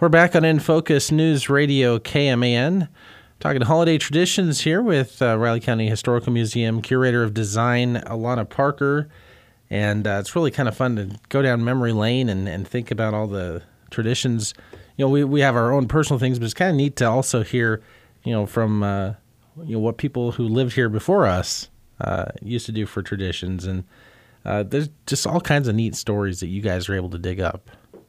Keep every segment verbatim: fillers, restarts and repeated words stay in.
We're back on In Focus News Radio K M A N, talking holiday traditions here with uh, Riley County Historical Museum Curator of Design, Alana Parker. And uh, it's really kind of fun to go down memory lane and, and think about all the traditions. You know, we, we have our own personal things, but it's kind of neat to also hear, you know, from uh, you know what people who lived here before us uh, used to do for traditions. And uh, there's just all kinds of neat stories that you guys are able to dig up.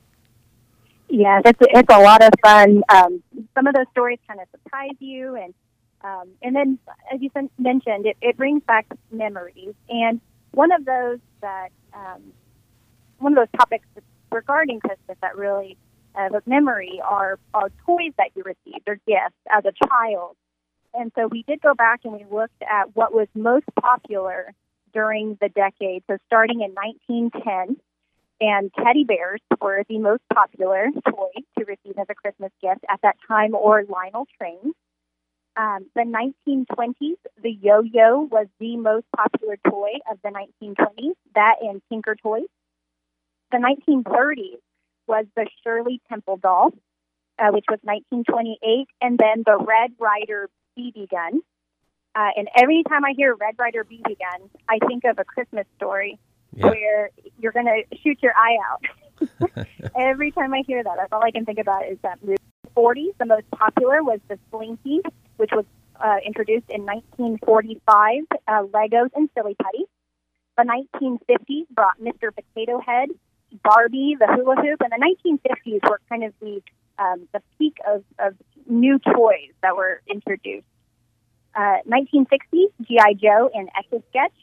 Yeah, it's it's a lot of fun. Um, some of those stories kind of surprise you, and um, and then as you mentioned, it, it brings back memories. And one of those that um, one of those topics regarding Christmas that really uh, with memory are are toys that you received or gifts as a child. And so we did go back and we looked at what was most popular during the decade. So starting in nineteen ten. And teddy bears were the most popular toy to receive as a Christmas gift at that time, or Lionel trains. Um, the nineteen twenties, the yo-yo was the most popular toy of the nineteen twenties, that and Tinker Toys. The nineteen thirties was the Shirley Temple doll, uh, which was nineteen twenty-eight, and then the Red Ryder B B gun. Uh, and every time I hear Red Ryder B B gun, I think of A Christmas Story. Yeah. Where you're going to shoot your eye out. Every time I hear that, that's all I can think about is that movie. forties, the most popular was the Slinky, which was uh, introduced in nineteen forty-five, uh, Legos and Silly Putty. The nineteen fifties brought Mister Potato Head, Barbie, the hula hoop, and the nineteen fifties were kind of the um, the peak of, of new toys that were introduced. Uh, nineteen sixties, G I. Joe and Etch-a-Sketch.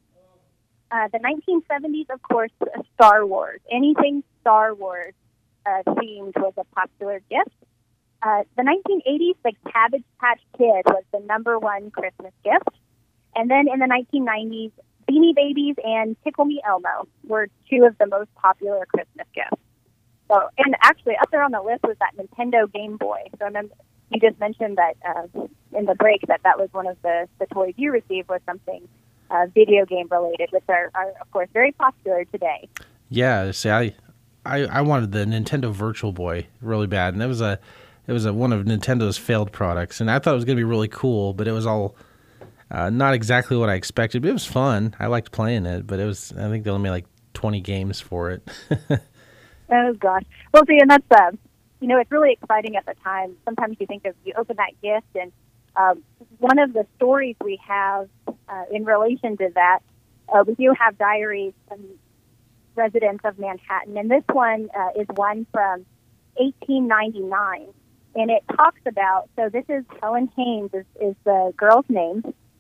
Uh, the nineteen seventies, of course, Star Wars. Anything Star Wars uh, themed was a popular gift. Uh, the nineteen eighties, the Cabbage Patch Kid was the number one Christmas gift. And then in the nineteen nineties, Beanie Babies and Tickle Me Elmo were two of the most popular Christmas gifts. So, and actually, up there on the list was that Nintendo Game Boy. So I remember you just mentioned that uh, in the break that that was one of the, the toys you received was something Uh, video game related, which are, are of course very popular today. Yeah, see, I, I, I wanted the Nintendo Virtual Boy really bad, and it was a, it was a one of Nintendo's failed products, and I thought it was going to be really cool, but it was all uh, not exactly what I expected. But it was fun. I liked playing it, but it was. I think they only made like twenty games for it. Oh gosh, well, see, and that's uh, you know, it's really exciting at the time. Sometimes you think of you open that gift and. Um, one of the stories we have uh, in relation to that, uh, we do have diaries from residents of Manhattan, and this one uh, is one from eighteen ninety-nine, and it talks about, so this is Helen Haynes is, is the girl's name,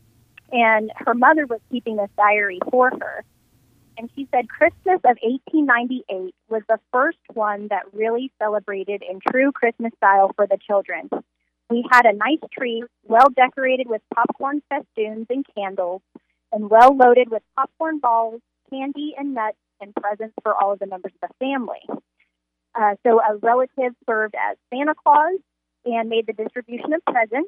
and her mother was keeping this diary for her, and she said Christmas of eighteen ninety-eight was the first one that really celebrated in true Christmas style for the children. We had a nice tree, well decorated with popcorn festoons and candles, and well loaded with popcorn balls, candy, and nuts, and presents for all of the members of the family. Uh, so a relative served as Santa Claus and made the distribution of presents.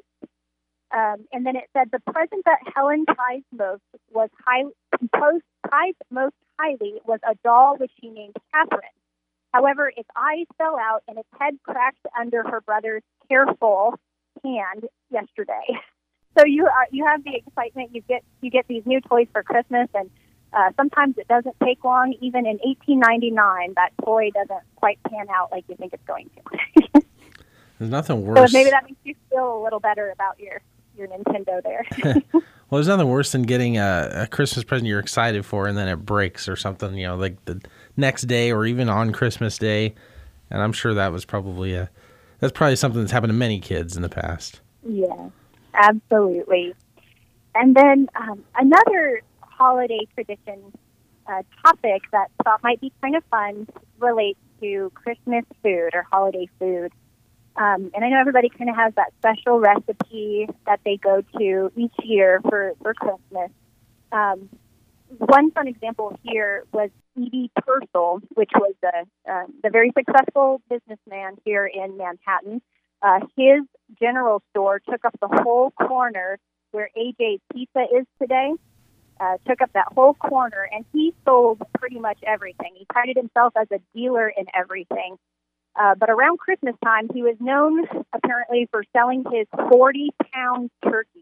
Um, and then it said the present that Helen prized most was high, composed, prized most highly was a doll which she named Catherine. However, its eyes fell out and its head cracked under her brother's careful hand yesterday. So you are, you have the excitement. You get you get these new toys for Christmas, and uh, sometimes it doesn't take long. Even in eighteen ninety-nine, that toy doesn't quite pan out like you think it's going to. There's nothing worse. So maybe that makes you feel a little better about your, your Nintendo there. Well, there's nothing worse than getting a, a Christmas present you're excited for, and then it breaks or something. You know, like the next day or even on Christmas Day. And I'm sure that was probably a that's probably something that's happened to many kids in the past. Yeah, absolutely. And then um, another holiday tradition uh, topic that I thought might be kind of fun relates to Christmas food or holiday food. Um, and I know everybody kind of has that special recipe that they go to each year for, for Christmas. Um, one fun example here was Edie Purcell, which was the, uh, the very successful businessman here in Manhattan. Uh, his general store took up the whole corner where A J's Pizza is today, uh, took up that whole corner, and he sold pretty much everything. He prided himself as a dealer in everything. Uh, but around Christmas time, he was known apparently for selling his forty-pound turkeys.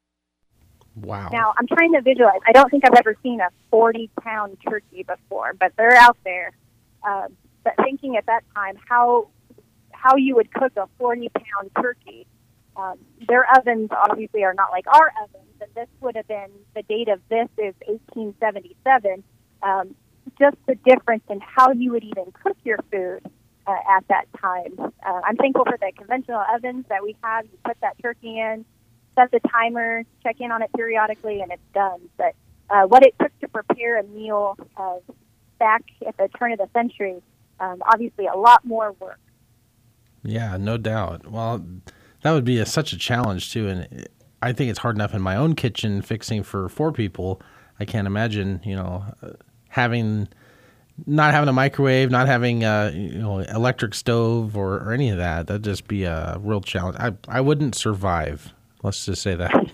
Wow. Now, I'm trying to visualize. I don't think I've ever seen a forty-pound turkey before, but they're out there. Uh, but thinking at that time how how you would cook a forty-pound turkey, um, their ovens obviously are not like our ovens, and this would have been, the date of this is eighteen seventy-seven. Um, just the difference in how you would even cook your food uh, at that time. Uh, I'm thankful for the conventional ovens that we have. You put that turkey in, set the timer, check in on it periodically, and it's done. But uh, what it took to prepare a meal uh, back at the turn of the century, um, obviously a lot more work. Yeah, no doubt. Well, that would be a, such a challenge, too. And I think it's hard enough in my own kitchen fixing for four people. I can't imagine, you know, having... not having a microwave, not having a you know electric stove or, or any of that. That'd just be a real challenge. I I wouldn't survive. Let's just say that.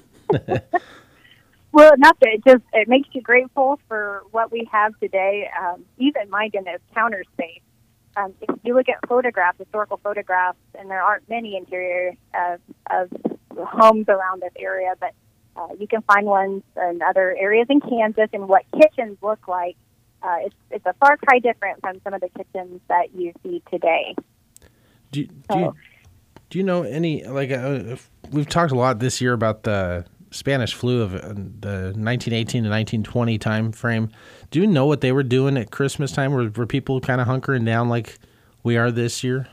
Well, enough that it just it makes you grateful for what we have today. Um, even my goodness, counter space. Um, if you look at photographs, historical photographs, and there aren't many interior of, of homes around this area, but uh, you can find ones in other areas in Kansas and what kitchens look like. Uh, it's it's a far cry different from some of the kitchens that you see today. Do you, do you, do you know any, like, uh, we've talked a lot this year about the Spanish flu of uh, the nineteen eighteen to nineteen twenty time frame. Do you know what they were doing at Christmas time? Were, were people kind of hunkering down like we are this year?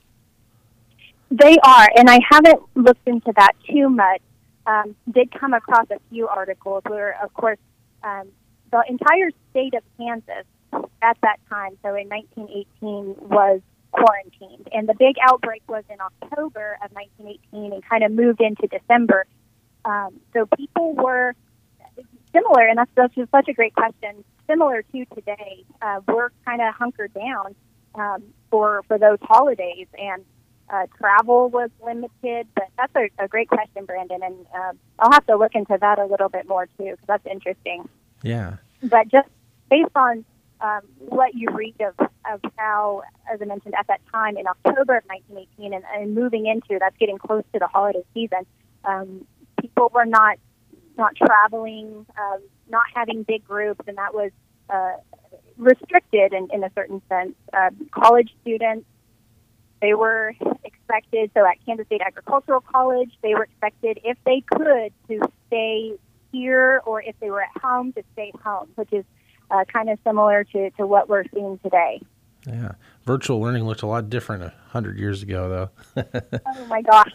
They are, and I haven't looked into that too much. Um, did come across a few articles where, of course, um, the entire state of Kansas at that time, so in nineteen eighteen, was quarantined. And the big outbreak was in October of nineteen eighteen and kind of moved into December. Um, so people were similar, and that's, that's just such a great question, similar to today. Uh, we're kind of hunkered down um, for, for those holidays, and uh, travel was limited. But that's a, a great question, Brandon, and uh, I'll have to look into that a little bit more, too, because that's interesting. Yeah. But just based on um, what you read of, of how, as I mentioned, at that time in October of nineteen eighteen and, and moving into, that's getting close to the holiday season, um, people were not not traveling, um, not having big groups, and that was uh, restricted in, in a certain sense. Uh, college students, they were expected, so at Kansas State Agricultural College, they were expected, if they could, to stay here, or if they were at home, to stay home, which is uh, kind of similar to, to what we're seeing today. Yeah. Virtual learning looked a lot different a hundred years ago, though. Oh, my gosh.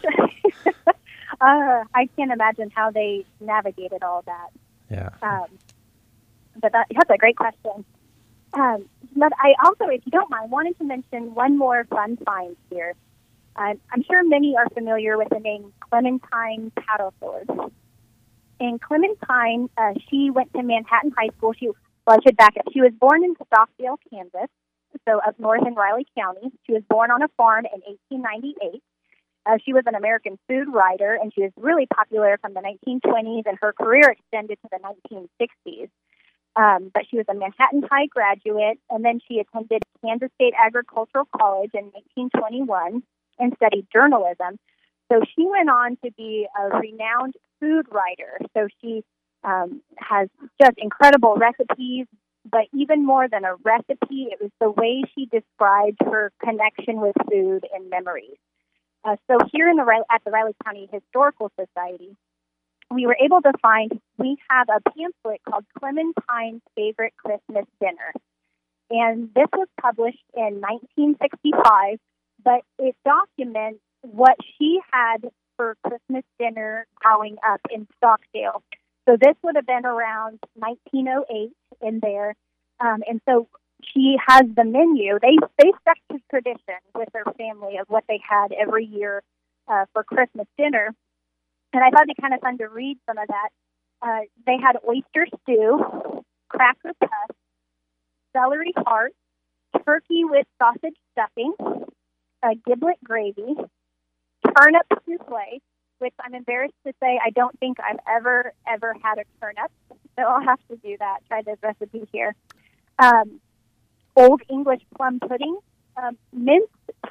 uh, I can't imagine how they navigated all that. Yeah. Um, but that, that's a great question. Um, but I also, if you don't mind, wanted to mention one more fun find here. Um, I'm sure many are familiar with the name Clementine Paddlethorpe. And Clementine, uh, she went to Manhattan High School. She, well, I should back up. She was born in Stockdale, Kansas, so up north in Riley County. She was born on a farm in eighteen ninety-eight. Uh, she was an American food writer, and she was really popular from the nineteen twenties, and her career extended to the nineteen sixties. Um, but she was a Manhattan High graduate, and then she attended Kansas State Agricultural College in nineteen twenty-one and studied journalism. So she went on to be a renowned food writer. So she um, has just incredible recipes, but even more than a recipe, it was the way she described her connection with food and memories. Uh, so here in the at the Riley County Historical Society, we were able to find, we have a pamphlet called Clementine's Favorite Christmas Dinner. And this was published in nineteen sixty-five, but it documents what she had for Christmas dinner growing up in Stockdale. So this would have been around nineteen oh eight in there. Um, and so she has the menu. They they stuck to tradition with their family of what they had every year uh, for Christmas dinner. And I thought it'd be kind of fun to read some of that. Uh, they had oyster stew, cracker puffs, celery heart, turkey with sausage stuffing, a giblet gravy, turnip souffle, which I'm embarrassed to say I don't think I've ever, ever had a turnip. So I'll have to do that, try this recipe here. Um, Old English plum pudding, um, minced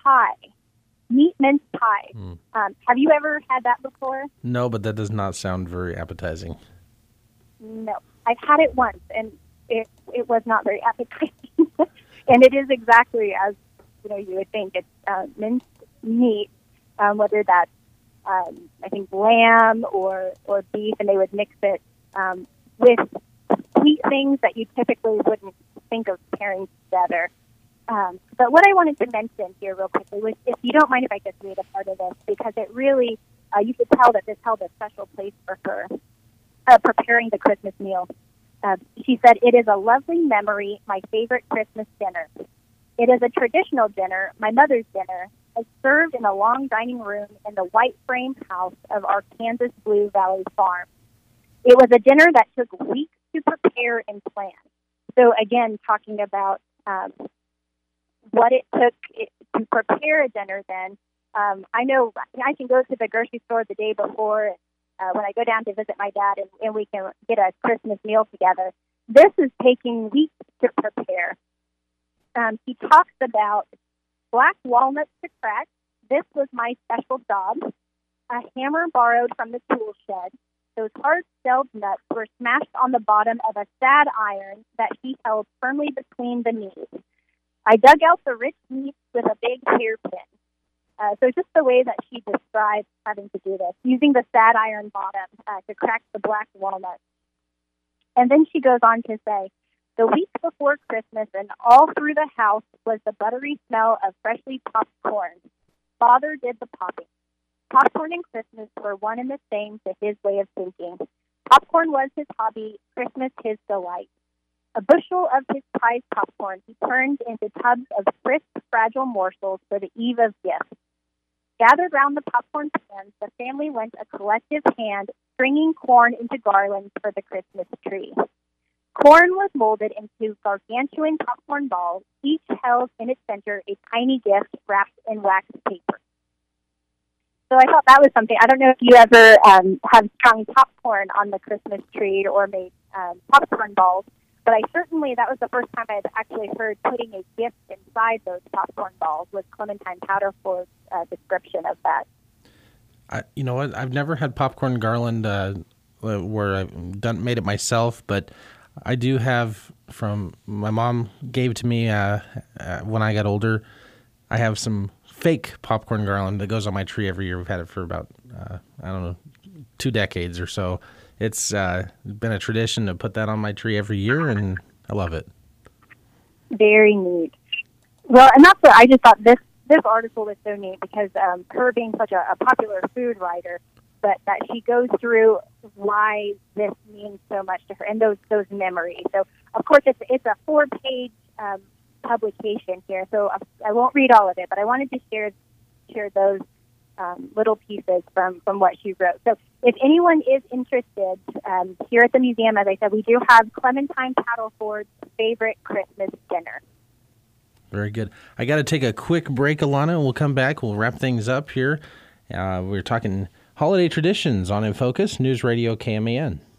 pie, meat mince pie. Mm. Um, have you ever had that before? No, but that does not sound very appetizing. No. I've had it once, and it it was not very appetizing. And it is exactly as, you know, you would think. It's uh, minced meat, um, whether that's, um, I think, lamb or, or beef, and they would mix it um, with sweet things that you typically wouldn't think of pairing together. Um, but what I wanted to mention here real quickly was, if you don't mind if I just read a part of this, because it really, uh, you could tell that this held a special place for her, uh, preparing the Christmas meal. Uh, she said, "It is a lovely memory, my favorite Christmas dinner. It is a traditional dinner, my mother's dinner, as served in a long dining room in the white frame house of our Kansas Blue Valley farm. It was a dinner that took weeks to prepare and plan." So again, talking about um, what it took it, to prepare a dinner then, um, I know I can go to the grocery store the day before uh, when I go down to visit my dad, and, and we can get a Christmas meal together. This is taking weeks to prepare. Um, he talks about black walnuts to crack. This was my special job. A hammer borrowed from the tool shed. Those hard-shelled nuts were smashed on the bottom of a sad iron that he held firmly between the knees. I dug out the rich meat with a big hairpin. Uh, so just the way that she describes having to do this, using the sad iron bottom uh, to crack the black walnuts. And then she goes on to say, the week before Christmas and all through the house was the buttery smell of freshly popped corn. Father did the popping. Popcorn and Christmas were one and the same to his way of thinking. Popcorn was his hobby, Christmas his delight. A bushel of his prized popcorn he turned into tubs of crisp, fragile morsels for the eve of gifts. Gathered round the popcorn pans, the family lent a collective hand, stringing corn into garlands for the Christmas tree. Corn was molded into gargantuan popcorn balls, each held in its center a tiny gift wrapped in wax paper. So I thought that was something. I don't know if you ever um, have strung popcorn on the Christmas tree or made um, popcorn balls, but I certainly, that was the first time I'd actually heard putting a gift inside those popcorn balls with Clementine Powderford's uh, description of that. I, you know what? I've never had popcorn garland uh, where I've done made it myself, but I do have from my mom gave to me uh, uh, when I got older. I have some fake popcorn garland that goes on my tree every year. We've had it for about, uh, I don't know, two decades or so. It's uh, been a tradition to put that on my tree every year, and I love it. Very neat. Well, and that's what I just thought this, this article was so neat because um, her being such a, a popular food writer, but that she goes through why this means so much to her and those those memories. So, of course, it's it's a four-page um, publication here, so I won't read all of it, but I wanted to share share those um, little pieces from, from what she wrote. So if anyone is interested, um, here at the museum, as I said, we do have Clementine Powderford's favorite Christmas dinner. Very good. I got to take a quick break, Alana, and we'll come back. We'll wrap things up here. Uh, we're talking holiday traditions on In Focus, News Radio K M A N.